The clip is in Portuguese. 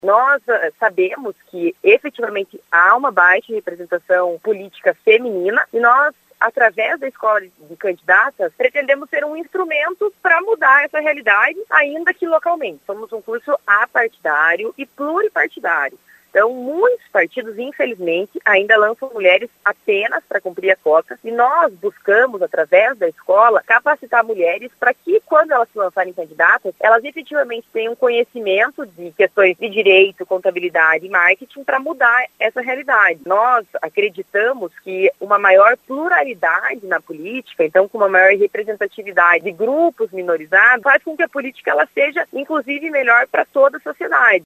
Nós sabemos que efetivamente há uma baixa representação política feminina e nós, através da escola de candidatas, pretendemos ser um instrumento para mudar essa realidade, ainda que localmente. Somos um curso apartidário e pluripartidário. Então, muitos partidos, infelizmente, ainda lançam mulheres apenas para cumprir a cota e nós buscamos, através da escola, capacitar mulheres para que, quando elas se lançarem candidatas, elas efetivamente tenham conhecimento de questões de direito, contabilidade e marketing para mudar essa realidade. Nós acreditamos que uma maior pluralidade na política, então com uma maior representatividade de grupos minorizados, faz com que a política ela seja, inclusive, melhor para toda a sociedade.